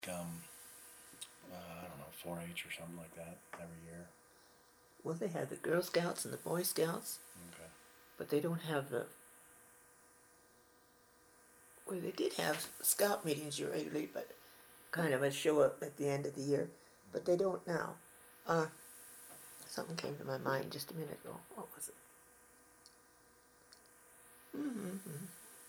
I don't know, 4-H or something like that every year? Well, they have the Girl Scouts and the Boy Scouts, Okay. but they don't have the. Well, they did have scout meetings regularly, but kind of a show up at the end of the year, but they don't now. Uh, Something came to my mind just a minute ago. What was it? Mm-hmm.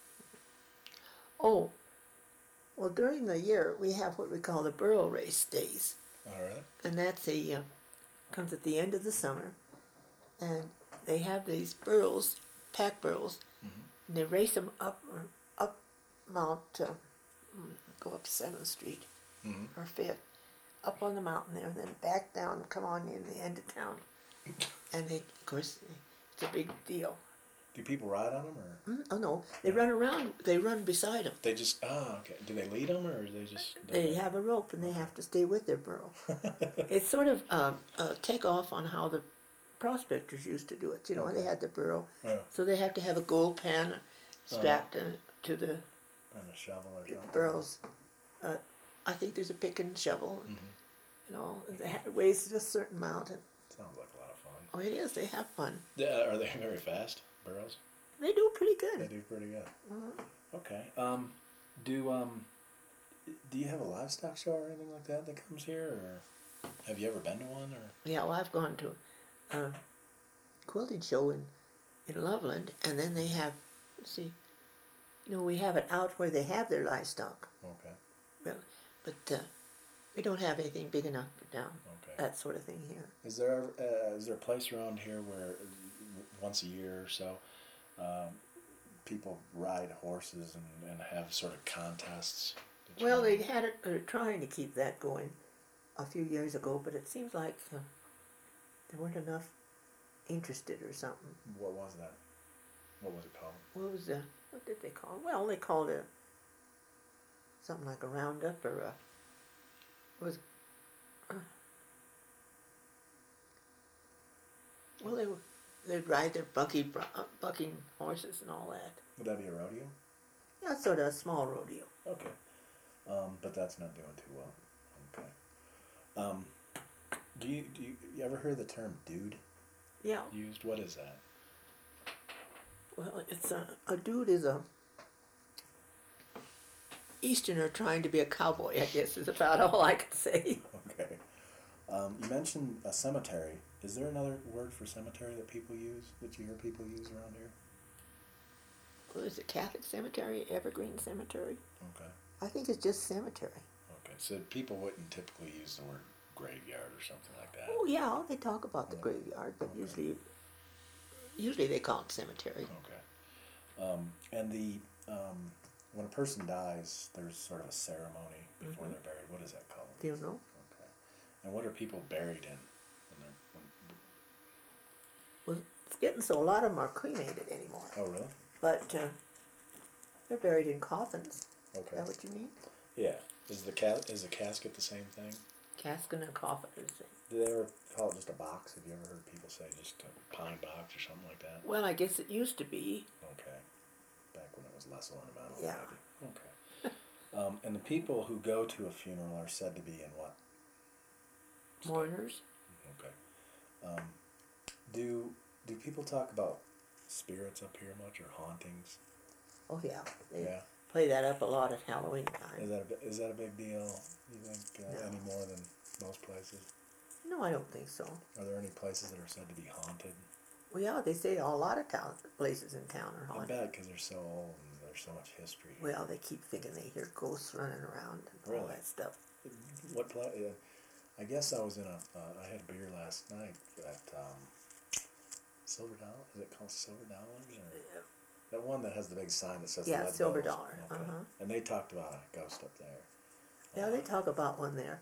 Oh, well, during the year we have what we call the burro race days, All right. and that's comes at the end of the summer, and they have these burros, pack burros, and they race them up Mount, go up 7th Street or 5th, up on the mountain there, and then back down and come on in the end of town. And they, of course, it's a big deal. Do people ride on them or? Oh no, they run around. They run beside them. They just okay. Do they lead them or they just? They have a rope and they have to stay with their burro. It's sort of a takeoff on how the prospectors used to do it. You know, they had the burro, so they have to have a gold pan strapped to the and a shovel or something. burros. I think there's a pick and shovel. You know, it weighs a certain amount. Sounds like a lot of fun. Oh, it is. They have fun. Are they very fast, burros? They do pretty good. They do pretty good. Okay. Do you have a livestock show or anything like that comes here, or have you ever been to one? Or yeah, well, I've gone to a quilting show in Loveland, and then they have, let's see, you know, we have it out where they have their livestock. Okay. Well, but we don't have anything big enough for down. Okay. That sort of thing here. Is there a place around here where once a year or so people ride horses and have sort of contests? Well, they had it. They're trying to keep that going a few years ago, but it seems like there weren't enough interested or something. What was that? What was it called? What did they call it? Well, they called it something like a roundup or it was. Well, they'd ride their bucking horses and all that. Would that be a rodeo? Yeah, sort of a small rodeo. Okay. But that's not doing too well. Okay. Do you ever heard the term dude? Yeah. Used? What is that? Well, it's a dude is a Easterner trying to be a cowboy, I guess, is about all I can say. Okay. You mentioned a cemetery. Is there another word for cemetery that people use, that you hear people use around here? Well, is it Catholic Cemetery, Evergreen Cemetery? Okay. I think it's just cemetery. Okay, so people wouldn't typically use the word graveyard or something like that? Oh, yeah, they talk about the graveyard, but usually they call it cemetery. Okay. And when a person dies, there's sort of a ceremony before they're buried. What is that called? Do you know? Okay. And what are people buried in? Well, it's getting so a lot of them are cremated anymore. Oh, really? But they're buried in coffins. Okay. Is that what you mean? Yeah. Is the casket the same thing? Casket and coffin are the same. Do they ever call it just a box? Have you ever heard people say just a pine box or something like that? Well, I guess it used to be. Okay. Back when it was less ornamental. Yeah. Maybe. Okay. And the people who go to a funeral are said to be in what? Mourners. Okay. Do people talk about spirits up here much, or hauntings? Oh yeah, they play that up a lot at Halloween time. Is that a big deal? You think No. any more than most places? No, I don't think so. Are there any places that are said to be haunted? Well, yeah, they say a lot of places in town are haunted. I bet, because they're so old and there's so much history. Well, they keep thinking they hear ghosts running around and all that stuff. What place? I guess I was in I had a beer last night at Silver Dollar. Is it called Silver Dollars? Or that one that has the big sign that says yeah, Lead Silver Bells. Dollar. Okay. And they talked about a ghost up there. Yeah, they talk about one there.